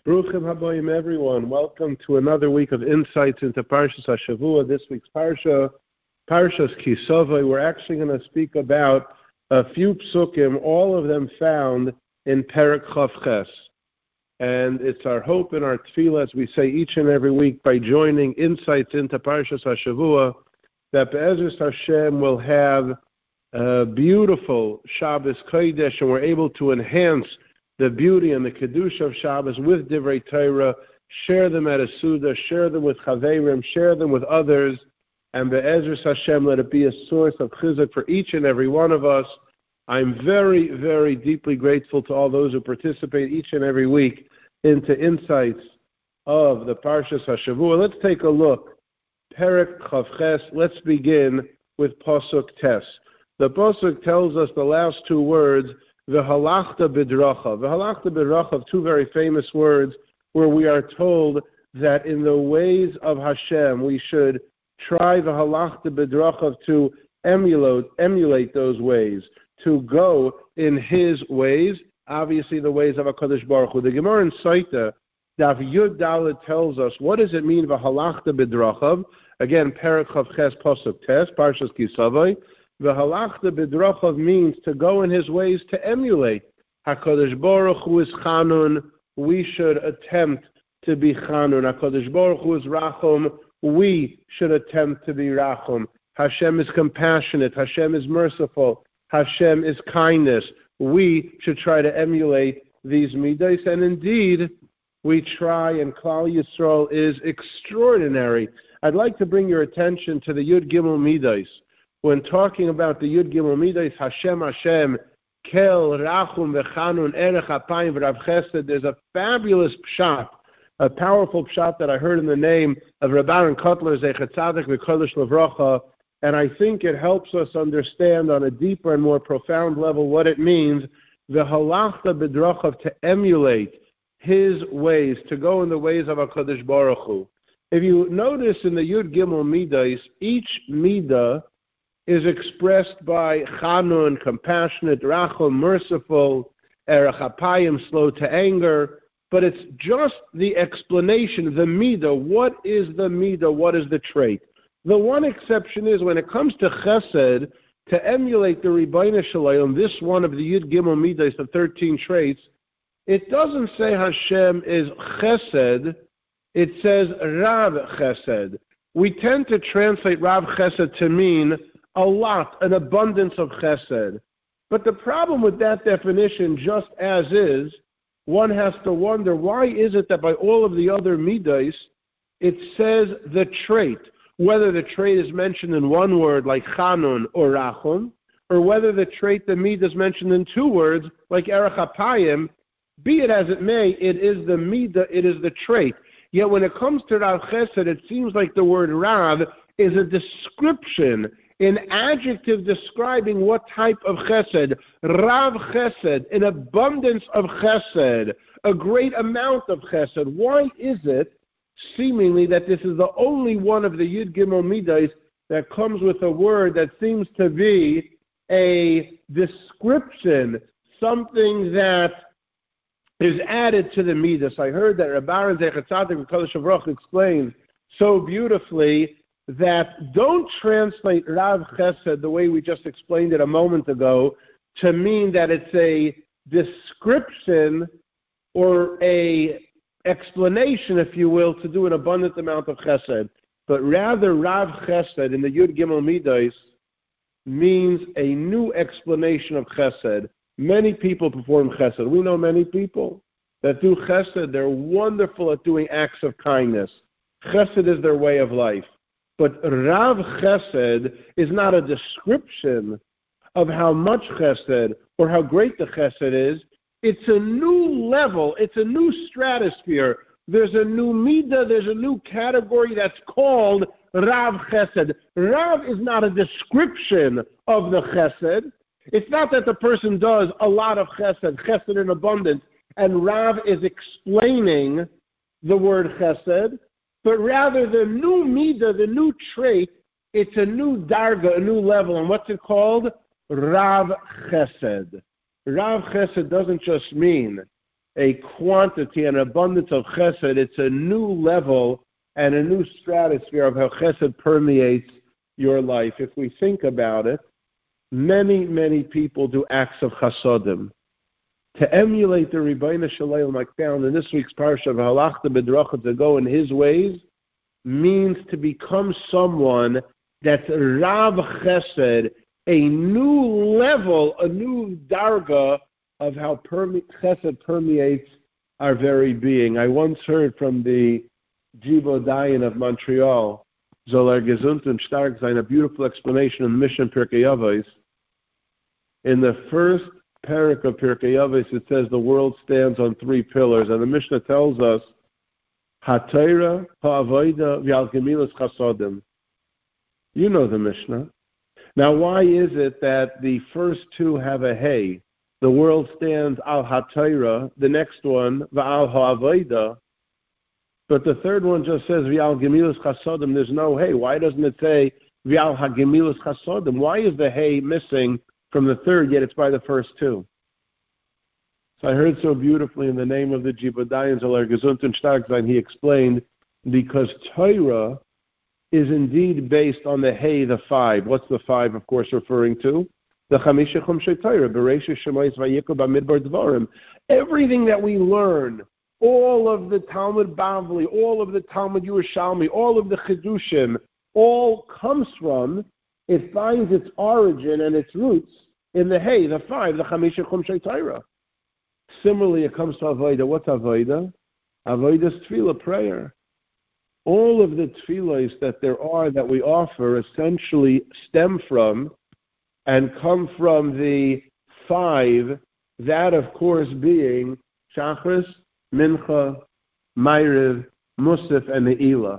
Bruchim habayim, everyone. Welcome to another week of insights into Parshas HaShavua. This week's Parshas Kisavai. We're actually going to speak about a few psukim, all of them found in Perek Chavches. And it's our hope and our tefillah, as we say each and every week, by joining insights into Parshas HaShavua, that Be'ezus Hashem will have a beautiful Shabbos Kodesh, and we're able to enhance the beauty and the Kedusha of Shabbos with Divrei Torah, share them at a Suda, share them with Chaverim, share them with others, and Be'ezus Hashem, let it be a source of chizuk for each and every one of us. I'm very, very deeply grateful to all those who participate each and every week into insights of the Parshas HaShavua. Let's take a look. Perek Chavches, let's begin with Pasuk Tes. The Pasuk tells us the last two words, V'halachta b'drachav. V'halachta b'drachav, two very famous words where we are told that in the ways of Hashem we should try v'halachta b'drachav to emulate those ways, to go in His ways, obviously the ways of HaKadosh Baruch Hu. The Gemara in Saita, Daf Yud Dalet tells us, what does it mean v'halachta b'drachav? Again, Perek Chavches Pasuk Tes, Parshas Kisavai. V'halachta b'drachav means to go in His ways, to emulate. HaKadosh Baruch Hu is Chanun, we should attempt to be Chanun. HaKadosh Baruch Hu is Rachum, we should attempt to be Rachum. Hashem is compassionate, Hashem is merciful, Hashem is kindness. We should try to emulate these midas, and indeed, we try, and Klal Yisrael is extraordinary. I'd like to bring your attention to the Yud Gimel Midas. When talking about the Yud Gimel Midas, Hashem, Kel, Rachum, V'chanun, Erech Apayim, V'rav Chesed, there's a fabulous pshat, a powerful pshat that I heard in the name of Reb Aaron Kotler, Zecher Tzadik V'Kodesh Levracha, and I think it helps us understand on a deeper and more profound level what it means, V'halachta b'drachav, to emulate His ways, to go in the ways of HaKadosh Baruch Hu. If you notice in the Yud Gimel Midas, each midah is expressed by Chanun, compassionate, Rachum, merciful, Erech Apayim, slow to anger, but it's just the explanation, the midah. What is the midah? What is the trait? The one exception is when it comes to Chesed, to emulate the Ribono Shel Olam, this one of the Yud Gimel Midas, the 13 traits, it doesn't say Hashem is Chesed, it says Rav Chesed. We tend to translate Rav Chesed to mean a lot, an abundance of Chesed. But the problem with that definition, just as is, one has to wonder, why is it that by all of the other midas, it says the trait, whether the trait is mentioned in one word like Chanun or Rachum, or whether the trait, the midah, is mentioned in two words like Erech Apayim, be it as it may, it is the midah, it is the trait. Yet when it comes to Rav Chesed, it seems like the word Rav is a description, an adjective describing what type of chesed. Rav chesed, an abundance of chesed, a great amount of chesed. Why is it, seemingly, that this is the only one of the Yud Gimel Midas that comes with a word that seems to be a description, something that is added to the midas? I heard that Reb Aaron Zecher Tzadik V'Kodesh Levracha explained so beautifully that don't translate Rav Chesed the way we just explained it a moment ago to mean that it's a description or a explanation, if you will, to do an abundant amount of Chesed. But rather, Rav Chesed in the Yud Gimel Midas means a new explanation of Chesed. Many people perform Chesed. We know many people that do Chesed. They're wonderful at doing acts of kindness. Chesed is their way of life. But Rav Chesed is not a description of how much Chesed or how great the Chesed is. It's a new level. It's a new stratosphere. There's a new midah. There's a new category that's called Rav Chesed. Rav is not a description of the Chesed. It's not that the person does a lot of Chesed in abundance, and Rav is explaining the word Chesed. But rather the new midah, the new trait, it's a new darga, a new level. And what's it called? Rav Chesed. Rav Chesed doesn't just mean a quantity and abundance of chesed. It's a new level and a new stratosphere of how chesed permeates your life. If we think about it, many, many people do acts of chasodim. To emulate the Rebbeinu Shalom, like found in this week's parsha of Halachta B'dracha, to go in his ways, means to become someone that's Rav Chesed, a new level, a new darga of how Chesed permeates our very being. I once heard from the Jibo Dayan of Montreal, Zolar Gesund und Stark Sein, a beautiful explanation in the Mishnah Pirkei Avos. In the first parak of Pirkei Avos, it says the world stands on three pillars, and the Mishnah tells us, HaTorah, HaAvodah, V'al Gemilas Chasodim. You know the Mishnah. Now, why is it that the first two have a hey? The world stands al HaTorah, the next one, V'al HaAvodah, but the third one just says V'al Gemilas Chasodim. There's no hey. Why doesn't it say V'al HaGemilas Chasodim? Why is the hey missing from the third, yet it's by the first two? So I heard so beautifully in the name of the Jibadayan Zolar Gesund und Stark Sein, he explained, because Torah is indeed based on the hey, the five. What's the five, of course, referring to? The Chamisha Chumshei Torah, Bereishis Shemayis Vayikra Bamidbar Dvarim. Everything that we learn, all of the Talmud Bavli, all of the Talmud Yerushalmi, all of the Chidushim, all comes from, it finds its origin and its roots in the hey, the five, the Chamisha Chumshei Torah. Similarly, it comes to Avodah. What's Avodah? Avodah is tefillah, prayer. All of the tefillahs that there are that we offer essentially stem from and come from the five, that of course being Shachris, Mincha, Ma'ariv, Musaf, and Ne'ilah.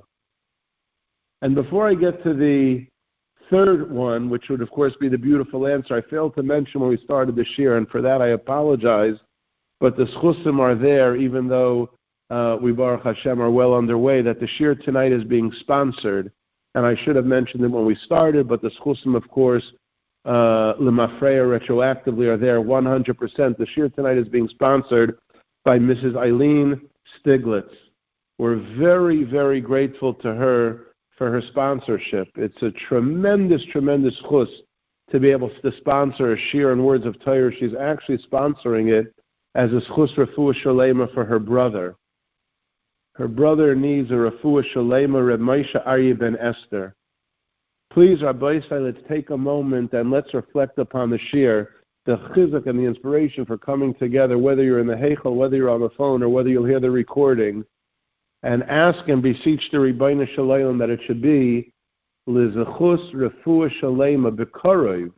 And before I get to the third one, which would of course be the beautiful answer, I failed to mention when we started the shir, and for that I apologize, but the schusim are there, even though we, Baruch Hashem, are well underway, that the shir tonight is being sponsored. And I should have mentioned it when we started, but the schusim, of course, Lemafreya retroactively are there 100%. The shir tonight is being sponsored by Mrs. Eileen Stiglitz. We're very, very grateful to her for her sponsorship. It's a tremendous, tremendous chus to be able to sponsor a shir in Words of Torah. She's actually sponsoring it as a schus refuah shalema for her brother. Her brother needs a refuah shalema, Reb Moshe Aryeh ben Esther. Please, Rabbi Yisrael, let's take a moment and let's reflect upon the shir, the chizuk and the inspiration for coming together, whether you're in the heichal, whether you're on the phone, or whether you'll hear the recording, and ask and beseech the Rebbeinu Shalom that it should be lizechus refuah shalema b'karov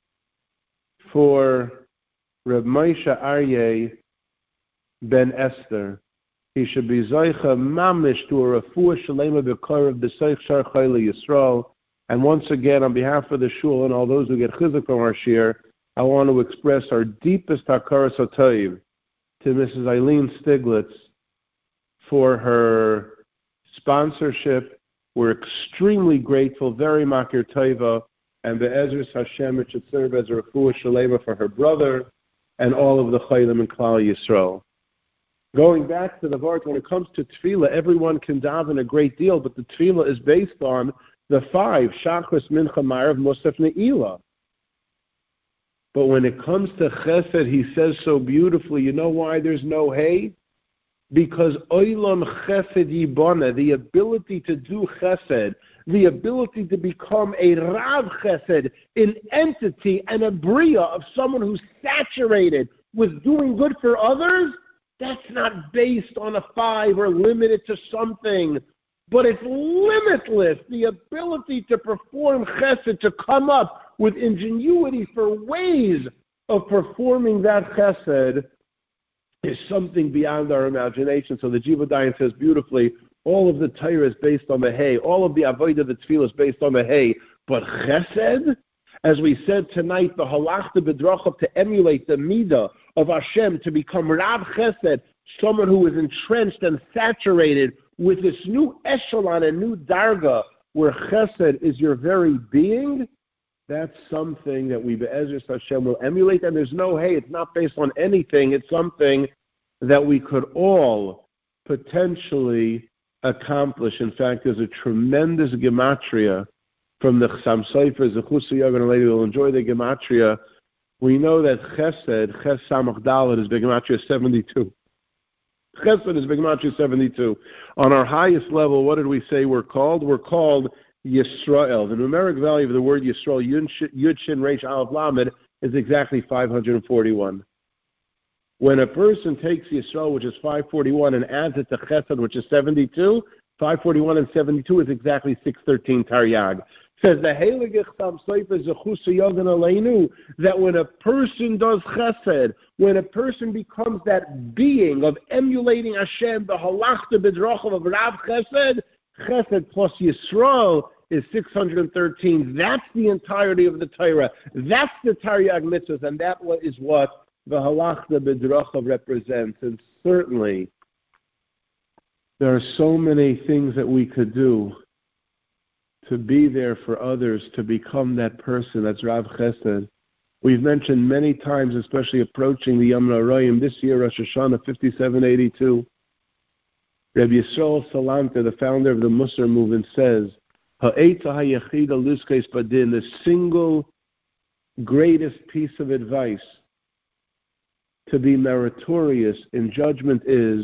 for Reb Moshe Aryeh ben Esther. He should be Zoicha Mamish to a Refuah Shalema B'Karov B'Seich Shar Chayla Yisrael. And once again, on behalf of the Shul and all those who get chizuk from our shir, I want to express our deepest hakaras hatov to Mrs. Eileen Stiglitz for her sponsorship. We're extremely grateful, very makir tova, and Be'ezras Hashem, it should serve as a Refuah Shalema for her brother and all of the Chaylim in Klal Yisrael. Going back to the Vart, when it comes to tefillah, everyone can daven a great deal, but the tefillah is based on the five, Shachris, Mincha, Ma'ariv, Musaf, Ne'ilah. But when it comes to chesed, he says so beautifully, you know why there's no hay? Because oilam chesed yibana, the ability to do chesed, the ability to become a Rav chesed, an entity and a bria of someone who's saturated with doing good for others, that's not based on a five or limited to something, but it's limitless. The ability to perform chesed, to come up with ingenuity for ways of performing that chesed is something beyond our imagination. So the Jiva Dayan says beautifully, all of the Torah is based on the hay, all of the Avodah, the Tefillah is based on the hay, but chesed, as we said tonight, the halachta b'drachav, to emulate the midah of Hashem, to become Rav Chesed, someone who is entrenched and saturated with this new echelon and new darga, where Chesed is your very being, that's something that we, Be'ezras Hashem, will emulate. And there's no, hey, it's not based on anything. It's something that we could all potentially accomplish. In fact, there's a tremendous gematria from the Chassam Sofer, Zechusa Yogan, and lady will enjoy the gematria. We know that Chesed, Ches Samach Dalet, is gematria 72. Chesed is gematria 72. On our highest level, what did we say we're called? We're called Yisrael. The numeric value of the word Yisrael, Yud Shin Reish Aleph Lamed, is exactly 541. When a person takes Yisrael, which is 541, and adds it to Chesed, which is 72, 541 and 72 is exactly 613 Taryag. Says the Heilige Chassam Sofer Zechusa Yogan Aleinu that when a person does Chesed, when a person becomes that being of emulating Hashem, the Halachta B'drachim of Rav Chesed, Chesed plus Yisrael is 613. That's the entirety of the Torah. That's the Taryag mitzvahs, and that is what the Halachta B'drachim represents. And certainly, there are so many things that we could do to be there for others, to become that person that's Rav Chesed. We've mentioned many times, especially approaching the Yom HaRoyim, this year, Rosh Hashanah 5782, Rabbi Yisrael Salanter, the founder of the Musar movement, says, the single greatest piece of advice to be meritorious in judgment is,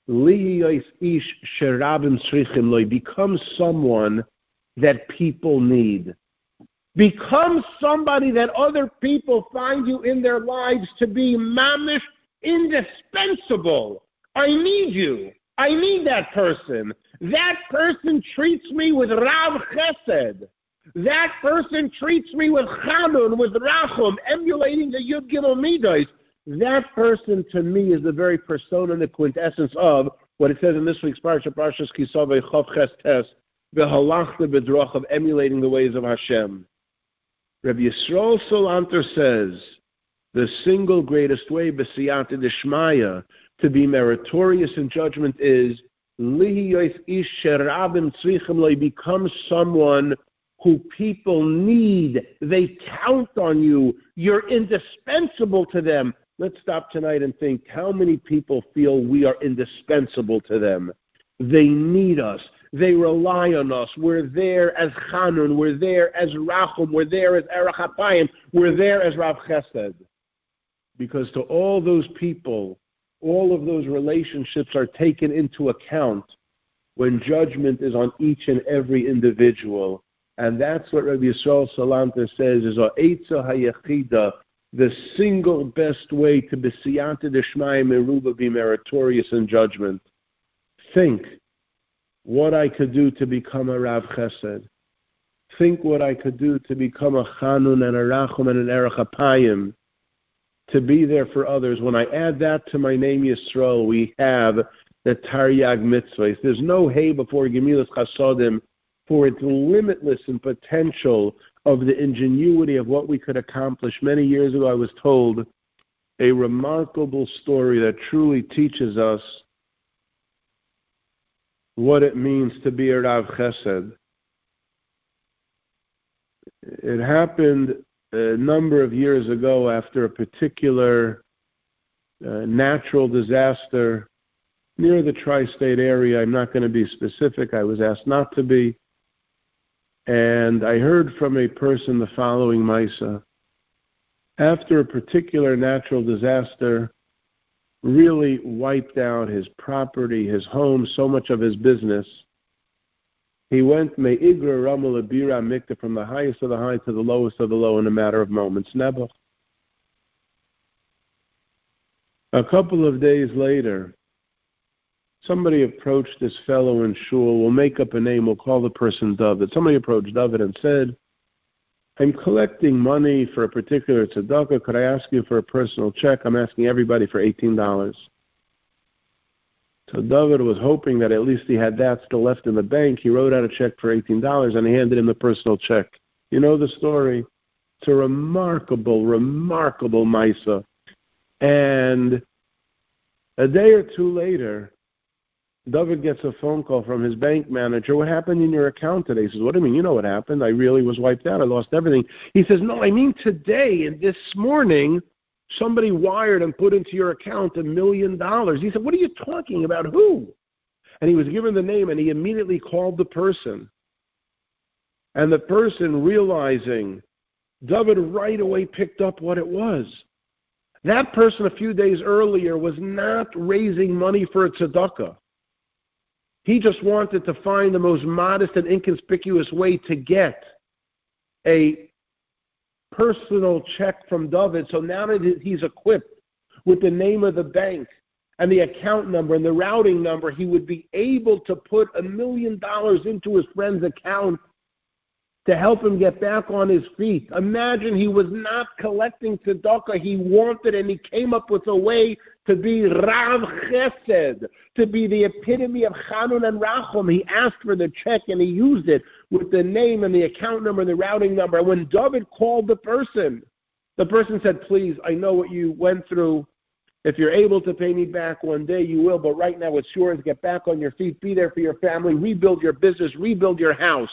become someone that people need. Become somebody that other people find you in their lives to be mamish, indispensable. I need you. I need that person. That person treats me with Rav Chesed. That person treats me with Chanun, with Rachum, emulating the Yud Gimel Midos. That person to me is the very persona and the quintessence of what it says in this week's Parsha, Parshas Kisavei Chav Ches Tes, V'halachta b'drach, of emulating the ways of Hashem. Rabbi Yisrael Salanter says, the single greatest way, b'siyata d'shmaya, to be meritorious in judgment is, become someone who people need. They count on you. You're indispensable to them. Let's stop tonight and think how many people feel we are indispensable to them. They need us. They rely on us. We're there as Chanun. We're there as Rachum. We're there as Erech HaPayim. We're there as Rav Chesed. Because to all those people, all of those relationships are taken into account when judgment is on each and every individual. And that's what Rabbi Yisrael Salanter says is Ha'etza Hayachida, the single best way to be siyata d'shmaya meruba, be meritorious in judgment. Think what I could do to become a Rav Chesed. Think what I could do to become a Chanun and a Rachum and an Erech HaPayim, to be there for others. When I add that to my name Yisrael, we have the Taryag mitzvahs. There's no hay before Gemilas Chasodim for its limitless and potential of the ingenuity of what we could accomplish. Many years ago, I was told a remarkable story that truly teaches us what it means to be a Rav Chesed. It happened a number of years ago after a particular natural disaster near the tri-state area. I'm not going to be specific. I was asked not to be. And I heard from a person the following Maisa. After a particular natural disaster really wiped out his property, his home, so much of his business, he went me'igra ramel abira mikta, from the highest of the high to the lowest of the low in a matter of moments. Nebuch. A couple of days later, somebody approached this fellow in shul. We'll make up a name. We'll call the person David. Somebody approached David and said, I'm collecting money for a particular tzedakah. Could I ask you for a personal check? I'm asking everybody for $18. So David was hoping that at least he had that still left in the bank. He wrote out a check for $18 and he handed him the personal check. You know the story. It's a remarkable, remarkable Maisa. And a day or two later, David gets a phone call from his bank manager. What happened in your account today? He says, what do you mean? You know what happened. I really was wiped out. I lost everything. He says, no, I mean today and this morning, somebody wired and put into your account $1 million. He said, what are you talking about? Who? And he was given the name, and he immediately called the person. And the person, realizing, David right away picked up what it was. That person a few days earlier was not raising money for a tzedakah. He just wanted to find the most modest and inconspicuous way to get a personal check from David. So now that he's equipped with the name of the bank and the account number and the routing number, he would be able to put $1 million into his friend's account to help him get back on his feet. Imagine, he was not collecting tzedakah. He wanted, and he came up with a way to be Rav Chesed, to be the epitome of Chanun and Rachum. He asked for the check, and he used it with the name and the account number and the routing number. And when David called the person said, please, I know what you went through. If you're able to pay me back one day, you will. But right now, it's yours. Get back on your feet. Be there for your family. Rebuild your business. Rebuild your house.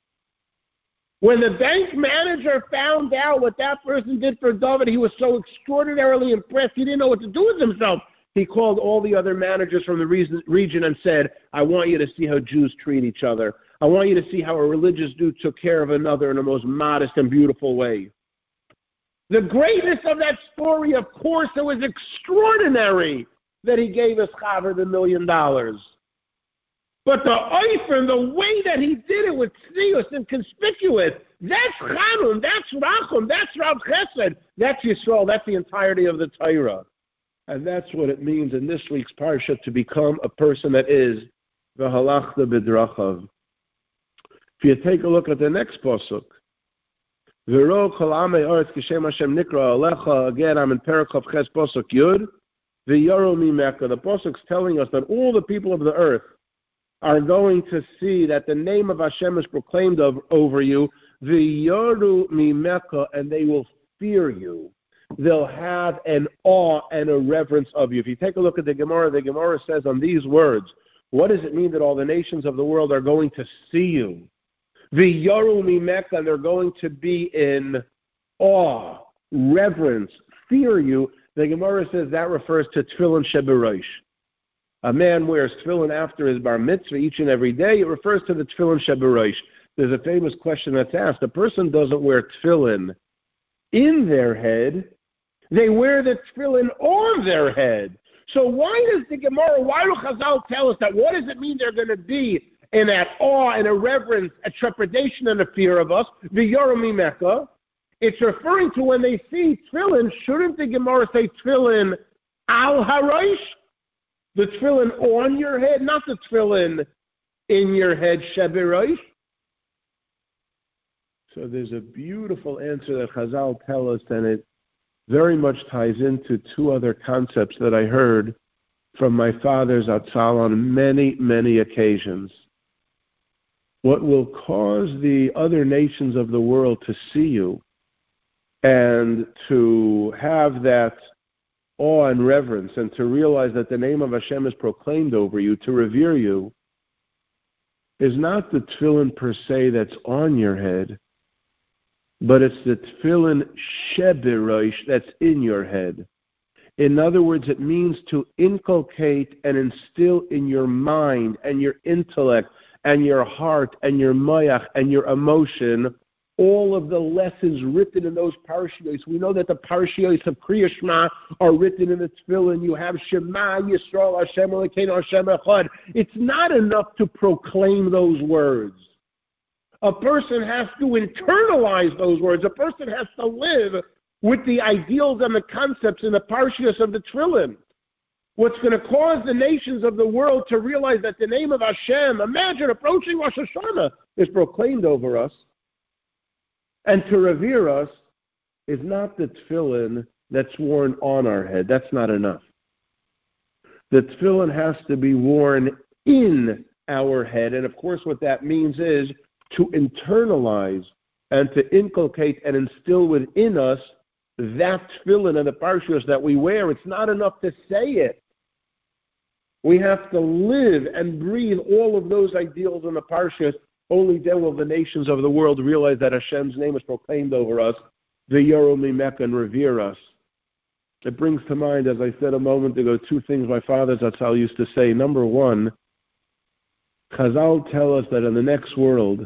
When the bank manager found out what that person did for David, he was so extraordinarily impressed, he didn't know what to do with himself. He called all the other managers from the region and said, I want you to see how Jews treat each other. I want you to see how a religious Jew took care of another in the most modest and beautiful way. The greatness of that story, of course, it was extraordinary that he gave his chaver $1 million. But the oifer and the way that he did it with tznius and conspicuous, that's Chanun, that's Rachum, that's Rav Chesed, that's Yisrael, that's the entirety of the Torah. And that's what it means in this week's parsha to become a person that is v'halachta b'drachav. If you take a look at the next pasuk, V'ro kol amei oretz kishem Hashem nikra alecha, again I'm in Perek Ches pasuk Yud, v'yoru mimeka. The pasuk's telling us that all the people of the earth are going to see that the name of Hashem is proclaimed over you, v'yoru mimeka, and they will fear you. They'll have an awe and a reverence of you. If you take a look at the Gemara says on these words, what does it mean that all the nations of the world are going to see you? V'yoru mimeka, and they're going to be in awe, reverence, fear you. The Gemara says that refers to tefillin sheberosh. A man wears tefillin after his bar mitzvah each and every day. It refers to the tefillin sheberosh. There's a famous question that's asked. A person doesn't wear tefillin in their head. They wear the tefillin on their head. So why does the Gemara, why do Chazal tell us that? What does it mean they're going to be in that awe and a reverence, a trepidation and a fear of us? V'yoru mimeka. It's referring to when they see tefillin. Shouldn't the Gemara say tefillin al harosh? The tefillin on your head, not the tefillin in your head, sheberosh. So there's a beautiful answer that Chazal tell us, and it very much ties into two other concepts that I heard from my father's Atzal on many, many occasions. What will cause the other nations of the world to see you and to have that awe and reverence and to realize that the name of Hashem is proclaimed over you, to revere you, is not the tefillin per se that's on your head, but it's the tefillin sheberosh that's in your head. In other words, it means to inculcate and instill in your mind and your intellect and your heart and your mayach and your emotion all of the lessons written in those parashiyos. We know that the parashiyos of Kriya Shema are written in the tefillin. You have Shema Yisrael Hashem Elokeinu Hashem Echad. It's not enough to proclaim those words. A person has to internalize those words. A person has to live with the ideals and the concepts in the parashiyos of the tefillin. What's going to cause the nations of the world to realize that the name of Hashem, imagine approaching Rosh Hashanah, is proclaimed over us, and to revere us, is not the tefillin that's worn on our head. That's not enough. The tefillin has to be worn in our head. And of course what that means is to internalize and to inculcate and instill within us that tefillin and the parashiyos that we wear. It's not enough to say it. We have to live and breathe all of those ideals in the parashiyos. Only then will the nations of the world realize that Hashem's name is proclaimed over us, v'yoru mimeka, and revere us. it brings to mind, as I said a moment ago, two things my father Zatzal used to say. Number one, Chazal tell us that in the next world,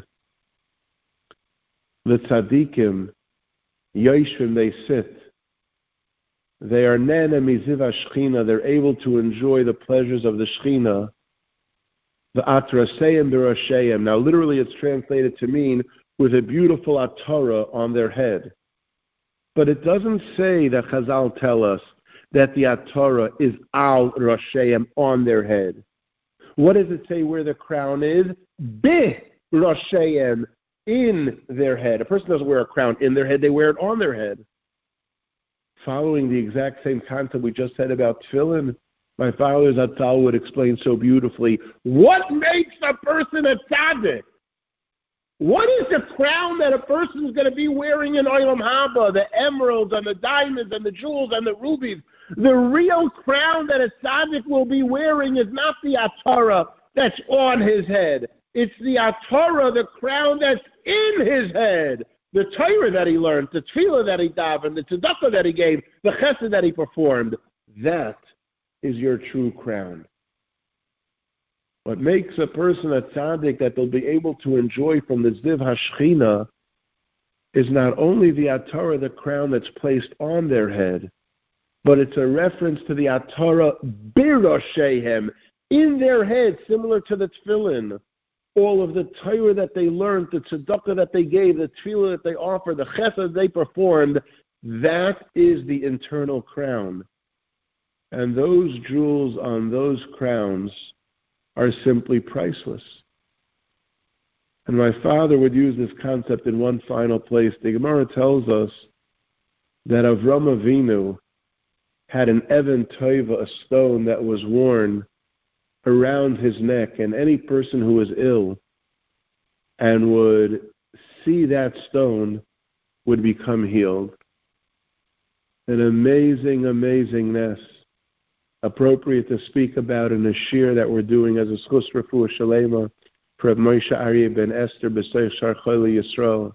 the tzaddikim, Yoshvim, they sit. They are nene miziv Shechina. They're able to enjoy the pleasures of the Shechina. The atraseim b'rasheim. Now, literally, it's translated to mean with a beautiful atara on their head. But it doesn't say that Chazal tell us that the atara is al rasheim, on their head. What does it say where the crown is? Bi rasheim, in their head. A person doesn't wear a crown in their head, they wear it on their head. Following the exact same concept we just said about tefillin, my father Zatzal would explain so beautifully, what makes a person a tzaddik? What is the crown that a person is going to be wearing in Olam Haba? The emeralds and the diamonds and the jewels and the rubies. The real crown that a tzaddik will be wearing is not the atara that's on his head. It's the atara, the crown that's in his head. The Torah that he learned, the tefillah that he davened, the tzedakah that he gave, the chesed that he performed. That is your true crown. What makes a person a tzaddik that they'll be able to enjoy from the ziv hashchina is not only the atara, the crown that's placed on their head, but it's a reference to the atara biroshehem, in their head, similar to the tefillin. All of the Torah that they learned, the tzedakah that they gave, the tefillah that they offered, the chesed they performed, that is the internal crown. And those jewels on those crowns are simply priceless. And my father would use this concept in one final place. The Gemara tells us that Avram Avinu had an Even Tova, a stone that was worn around his neck, and any person who was ill and would see that stone would become healed. An amazing, amazingness, appropriate to speak about in a shir that we're doing as a schus refuah shalema for Moshe Aryeh ben Esther b'Seich Shar Choli Yisrael.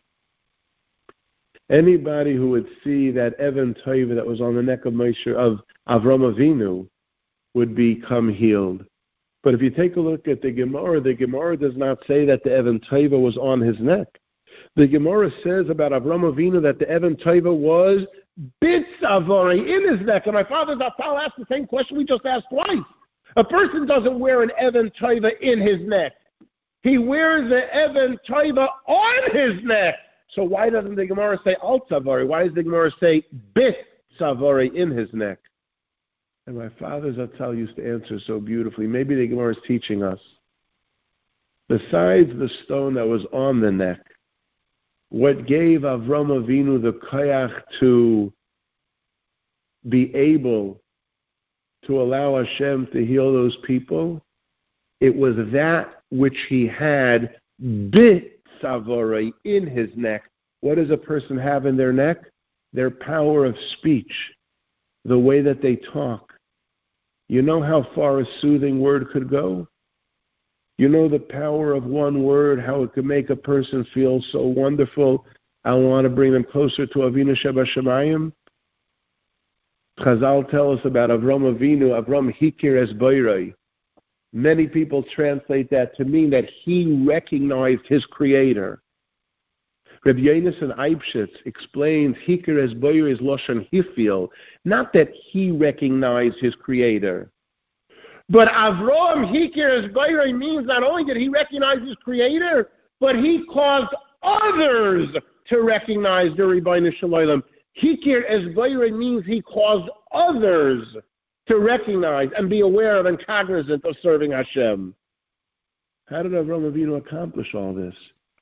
Anybody who would see that Even Tova that was on the neck of Avram Avinu would become healed. But if you take a look at the Gemara does not say that the Even Tova was on his neck. The Gemara says about Avram Avinu that the Even Tova was bitzavari, in his neck. And my father Zatzal asked the same question we just asked twice. A person doesn't wear an Even Tova in his neck. He wears the Even Tova on his neck. So why doesn't the Gemara say al tzavari? Why does the Gemara say bitzavari, in his neck? And my father Zatzal used to answer so beautifully. Maybe the Gemara is teaching us. Besides the stone that was on the neck, what gave Avram Avinu the koyach to be able to allow Hashem to heal those people, it was that which he had bitzavorei, in his neck. What does a person have in their neck? Their power of speech, the way that they talk. You know how far a soothing word could go? You know the power of one word, how it could make a person feel so wonderful. I want to bring them closer to Avinu Shebashamayim. Chazal tell us about Avram Avinu, Avram Hikir es Boirei. Many people translate that to mean that he recognized his creator. Reb Yonasan Eibshitz explains Hikir es Boirei is Loshan Hifil, not that he recognized his creator. But Avram Hikir es Boirei means not only did he recognize his creator, but he caused others to recognize the Ribbono Shel Olam. Hikir es Boirei means he caused others to recognize and be aware of and cognizant of serving Hashem. How did Avram Avinu accomplish all this?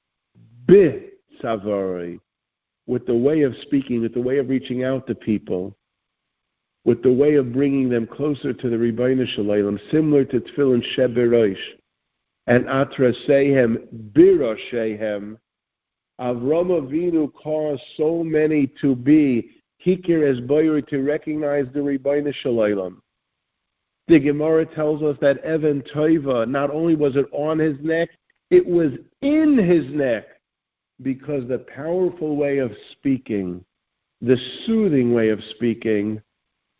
Savari, with the way of speaking, with the way of reaching out to people, with the way of bringing them closer to the Ribbono Shel Olam, similar to Tefillin Sheberosh and Atrasehem Biroshehem. Avram Avinu caused so many to be Hikir es Boirei, to recognize the Ribbono Shel Olam. The Gemara tells us that Even Tova, not only was it on his neck, it was in his neck, because the powerful way of speaking, the soothing way of speaking,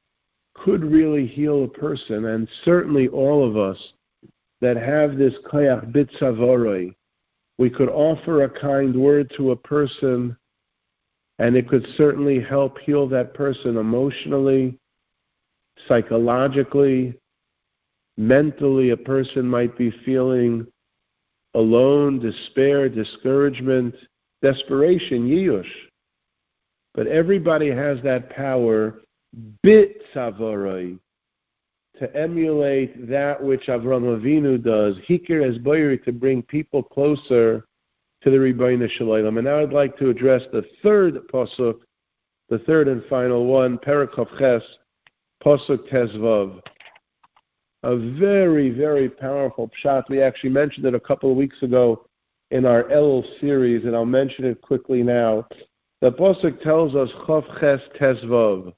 could really heal a person, and certainly all of us that have this koyach bitzavoroi, we could offer a kind word to a person, and it could certainly help heal that person emotionally, psychologically, mentally. A person might be feeling alone, despair, discouragement, desperation, yiyush. But everybody has that power, bitzavoroi, to emulate that which Avraham Avinu does, hikir es boyri, to bring people closer to the Ribbono Shel Olam. And now I'd like to address the third pasuk, the third and final one, Perek Chav Ches, pasuk Tezvav. A very, very powerful pshat. We actually mentioned it a couple of weeks ago in our Elul series, and I'll mention it quickly now. The pasuk tells us Chav Ches Tezvav.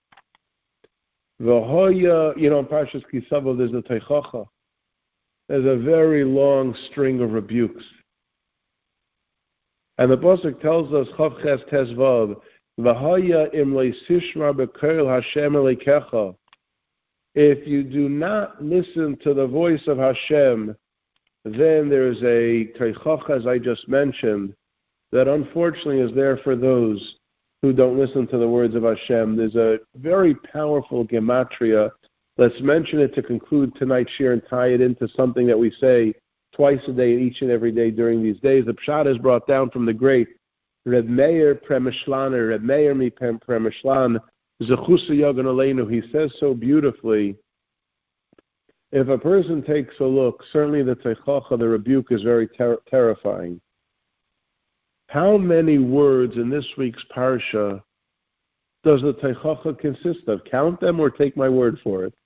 V'hoya, in Parshas Ki Savo, there's the Teichacha. There's a very long string of rebukes. And the pasuk tells us Chav Ches Tezvav, V'hoya im leisishma b'koil Hashem elekecha. If you do not listen to the voice of Hashem, then there's a teichacha, as I just mentioned, that unfortunately is there for those who don't listen to the words of Hashem. There's a very powerful gematria. Let's mention it to conclude tonight's shir and tie it into something that we say twice a day, each and every day during these days. The pshat is brought down from the great Reb Meir Premishlaner, Reb Meir mi Premishlan, Zechusa Yogan Aleinu. He says so beautifully, if a person takes a look, certainly the teichacha, the rebuke, is very terrifying. How many words in this week's parsha does the teichacha consist of? Count them or take my word for it.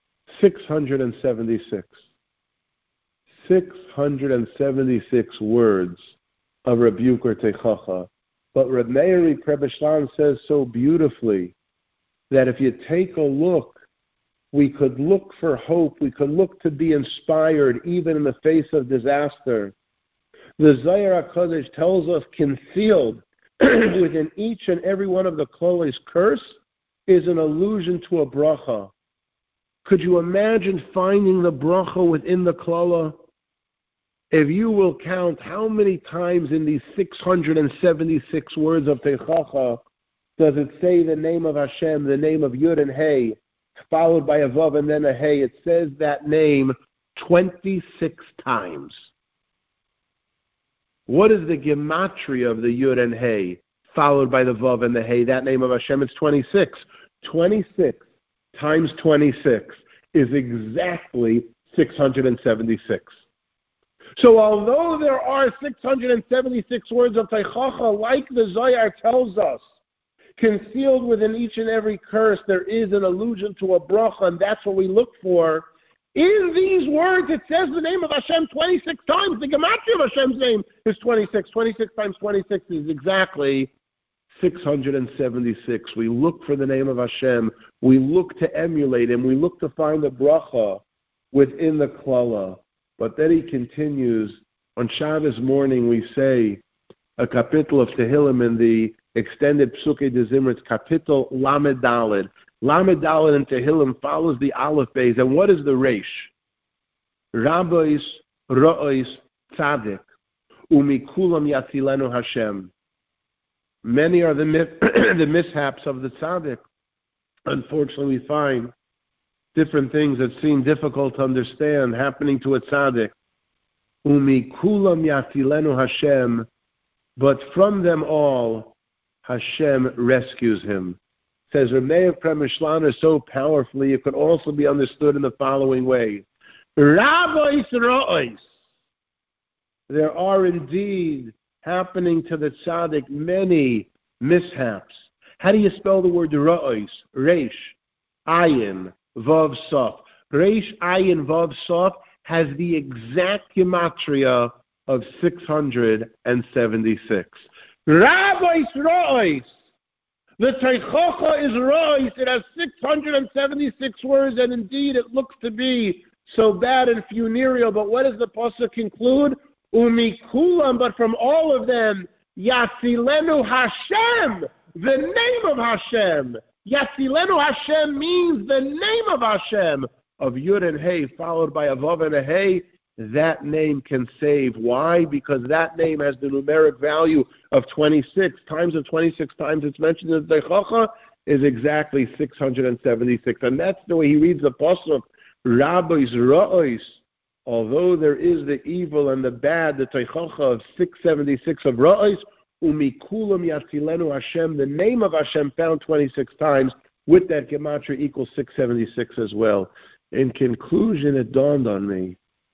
676. 676 words of rebuke or teichacha. But Reb Meir Prebishlan says so beautifully that if you take a look, we could look for hope, we could look to be inspired even in the face of disaster. The Zohar HaKadosh tells us concealed within each and every one of the Klole's curse is an allusion to a bracha. Could you imagine finding the bracha within the Klola? If you will count how many times in these 676 words of Teichacha does it say the name of Hashem, the name of Yud and Hey, followed by a Vav and then a Hey. It says that name 26 times. What is the gematria of the Yud and Hey, followed by the Vav and the Hey? That name of Hashem, it's 26. 26 times 26 is exactly 676. So although there are 676 words of Teichacha, like the Zohar tells us, concealed within each and every curse, there is an allusion to a bracha, and that's what we look for. In these words, it says the name of Hashem 26 times. The gematria of Hashem's name is 26. 26 times 26 is exactly 676. We look for the name of Hashem. We look to emulate Him. We look to find the bracha within the klala. But then he continues, on Shabbos morning we say a kapitel of Tehillim in the extended Psukei de Zimritz, kapitel Lamed Daled. Lamed Daled in Tehillim follows the Aleph Beis. And what is the Reish? Rabbis, Ra'os, Tzadik, Umikulam Yatzilenu Hashem. Many are the mishaps of the Tzadik. Unfortunately, we find different things that seem difficult to understand happening to a tzaddik. Umikulam yatilenu Hashem, but from them all, Hashem rescues him. Says Reb Meir Premishlan so powerfully, it could also be understood in the following way. Rabbis Ra'os. There are indeed happening to the tzaddik many mishaps. How do you spell the word Ra'os? Reish, Ayin, Vav Sof. Reish Ayin Vav Sof has the exact gematria of 676. Rabbis Ra'os. The Teichacha is Ra'os. It has 676 words, and indeed it looks to be so bad and funereal. But what does the pasuk conclude? Umikulam, but from all of them, Yatzilenu Hashem, the name of Hashem, Yatzilenu Hashem means the name of Hashem, of Yud and Hey, followed by a Vav and a Hey. That name can save. Why? Because that name has the numeric value of 26. Times of 26 times it's mentioned in the Teichacha is exactly 676. And that's the way he reads the Pasuk. Rabbis Ra'os, although there is the evil and the bad, the Teichacha of 676 of Ra'os, Umikulam Yatzilenu Hashem, the name of Hashem found 26 times, with that Gematria equals 676 as well. In conclusion, it dawned on me,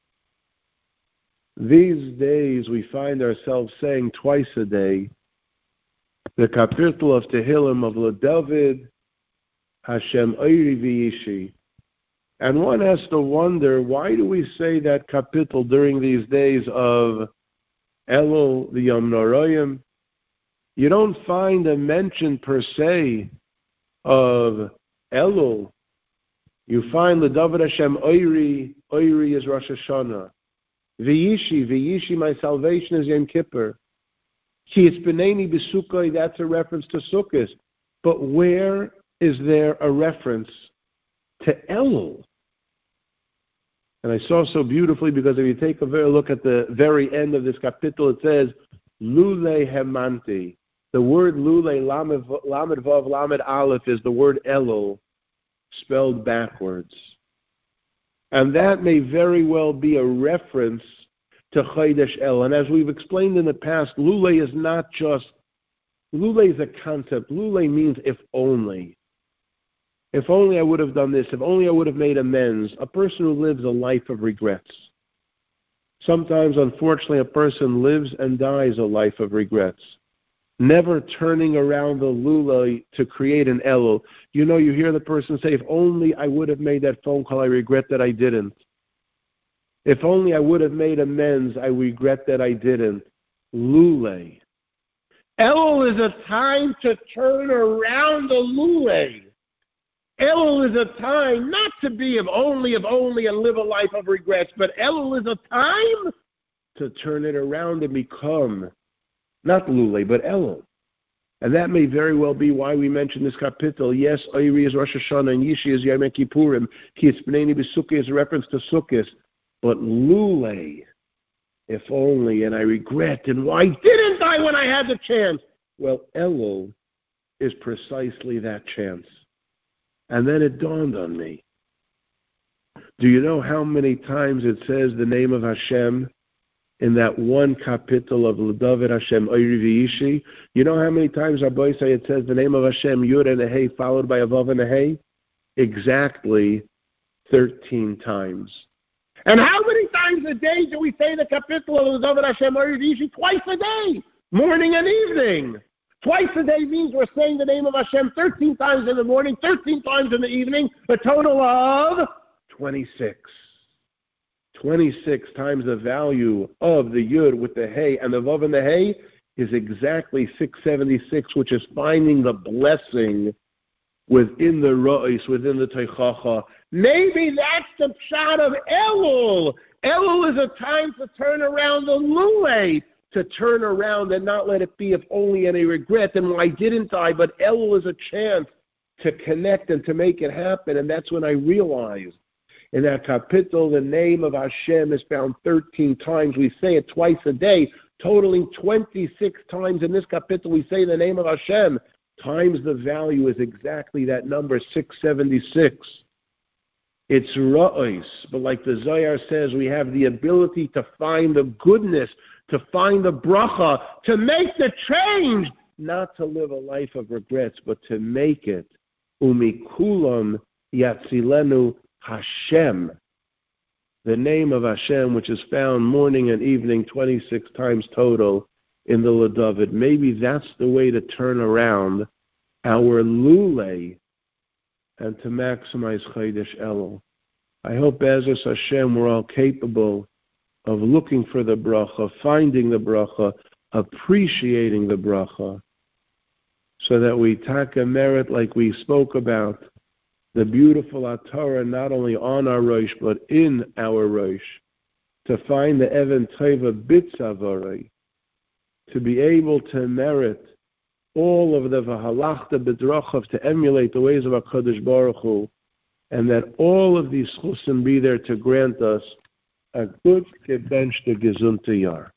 these days we find ourselves saying twice a day the kapitel of Tehillim of LeDavid, Hashem Oiri V'Yishi. And one has to wonder, why do we say that kapitel during these days of Elul, the Yom Noraim? You don't find a mention per se of Elul. You find LeDavid Hashem Oiri, Oiri is Rosh Hashanah. V'yishi, my salvation is Yom Kippur. Ki Yitzbeneni B'Sukkah, that's a reference to Sukkot. But where is there a reference to Elul? And I saw so beautifully, because if you take a look at the very end of this kapitel, it says, Lule Hemanti. The word Lule, Lamed Vav, Lamed Aleph, is the word Elul, spelled backwards. And that may very well be a reference to Chodesh El. And as we've explained in the past, Lule is not just, Lule is a concept. Lule means if only. If only I would have done this. If only I would have made amends. A person who lives a life of regrets. Sometimes, unfortunately, a person lives and dies a life of regrets. Never turning around the lula to create an elul. You know, you hear the person say, if only I would have made that phone call, I regret that I didn't. If only I would have made amends, I regret that I didn't. Lule. Elul is a time to turn around the lule. Elul is a time not to be if only, and live a life of regrets, but Elul is a time to turn it around and become not Lule, but Elul. And that may very well be why we mentioned this kapitel. Yes, Oiri is Rosh Hashanah and Yishi is Yom Kippurim. Ki Yitzbeneni B'Sukkah is a reference to Sukkot. But Lule, if only, and I regret, and why didn't I when I had the chance? Well, Elul is precisely that chance. And then it dawned on me. Do you know how many times it says the name of Hashem in that one kapitel of LeDavid Hashem Oiri V'Yishi? You know how many times Rabbi say it says the name of Hashem Yud and a Hey followed by a Vav and a Hey? Exactly 13 times. And how many times a day do we say the kapitel of LeDavid Hashem Oiri V'Yishi? Twice a day, morning and evening. Twice a day means we're saying the name of Hashem 13 times in the morning, 13 times in the evening, a total of 26. 26 times the value of the Yud with the Hey and the Vav and the Hey is exactly 676, which is finding the blessing within the Ra'is, within the Teichacha. Maybe that's the pshat of Elul. Elul is a time to turn around the Lule, to turn around and not let it be if only any regret, and why didn't I? But Elul is a chance to connect and to make it happen, and that's when I realized in that kapitel, the name of Hashem is found 13 times. We say it twice a day, totaling 26 times in this kapitel. We say the name of Hashem times the value is exactly that number, 676. It's ra'os, but like the Zohar says, we have the ability to find the goodness, to find the bracha, to make the change, not to live a life of regrets, but to make it. Umikulam yatzilenu Hashem, the name of Hashem, which is found morning and evening 26 times total in the LeDavid. Maybe that's the way to turn around our Lule and to maximize Chodesh Elul. I hope, Be'ezus Hashem, we're all capable of looking for the bracha, finding the bracha, appreciating the bracha, so that we take a merit like we spoke about, the beautiful Torah not only on our Rosh, but in our Rosh, to find the Even Tova Bitzavarei, to be able to merit all of the Vahalachta B'drachav to emulate the ways of HaKadosh Baruch Hu, and that all of these chusim be there to grant us a good gebenchte gesunte Jahr.